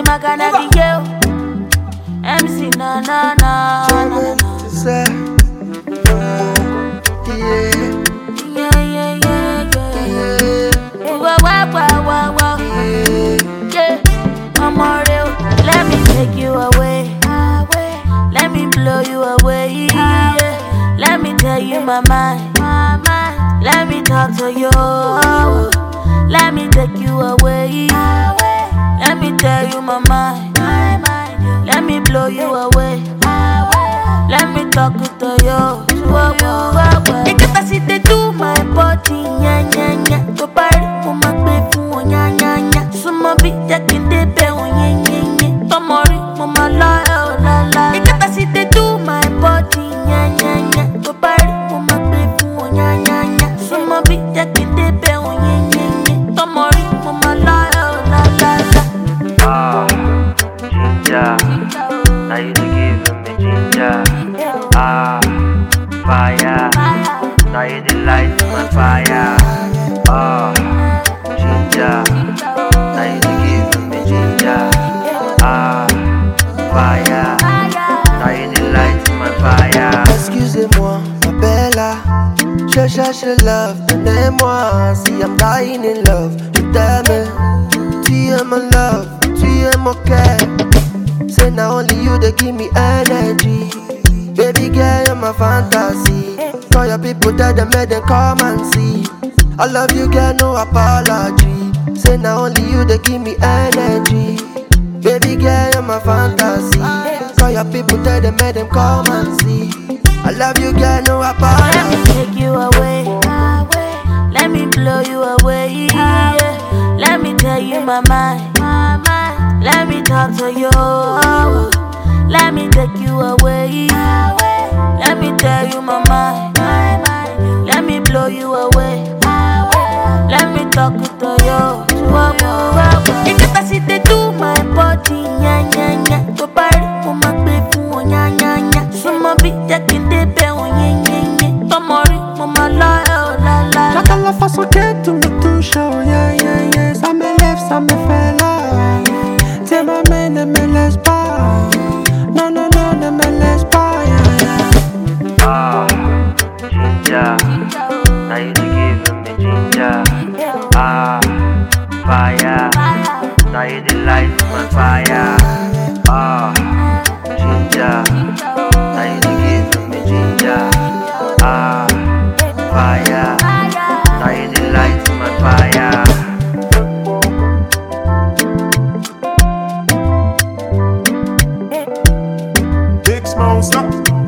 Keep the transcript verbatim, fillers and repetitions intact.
I'm gonna be you. M C na na na na na. Yeah, yeah, yeah, yeah, yeah. Wow, wow, wow, wow, wow. Yeah, I'm all real. Let me take you away. Let me blow you away. Yeah. Let me tell you my mind. Let me talk to you. Let me take you away. Let me tell you my mind. Let me blow you away. Let me talk to you. Whoa, whoa, whoa, whoa. You get to see they do my body, yeah, yeah, yeah. To party, for my baby, yeah, yeah, yeah. So my beat, yeah, can they be, yeah, yeah, yeah. Tomorrow, mama, la, la, la. You get to see they do my body, yeah, yeah, yeah. To party, for my baby, yeah, yeah, yeah. So my beat, yeah, can they be, yeah, yeah, yeah. Tomorrow, mama, la, la, la, la. Ah, ginger, now you giving me ginger. Ah, fire, now you the light in my fire. Ah, ginger, now you giving me ginger. Ah, fire, now you the light in my fire. excusez-moi, ma bella. Je cherche love, donnez-moi. Si I'm dying in love, je t'aime. Tu es mon love, tu es mon cœur. Say now only you that give me energy. Baby girl, you're my fantasy. Call your people, tell them, make them come and see. I love you, girl, no apology. Say now only you that give me energy. Baby girl, you're my fantasy. Call your people, tell them, make them come and see. I love you, girl, no Let apology. me take you away. Let me blow you away. Yeah. Let me tell you my mind. Let me talk to you. Let me take you away. Let me tell you my mind. Let me blow you away. Let me talk to you. You get to see they do my body, yeah, yeah, yeah. To party, for my baby, yeah, yeah, yeah. So my beat, yeah, can they be, yeah, yeah, yeah. Tomorrow, mama, la, la, la. J'attends la façon que tu me touches, oh yeah, yeah, yeah. Ça me lève, ça me fait là. Tiens ma main, ne me laisse pas. Non, non, non, ne me laisse pas, yeah, yeah. Ah, ginger, now you giving me ginger. Ah, fire, now you the light in my fire. Ah, ginger, now you giving me ginger. Ah, fire, now you the light in my fire. Big Smoke, stop.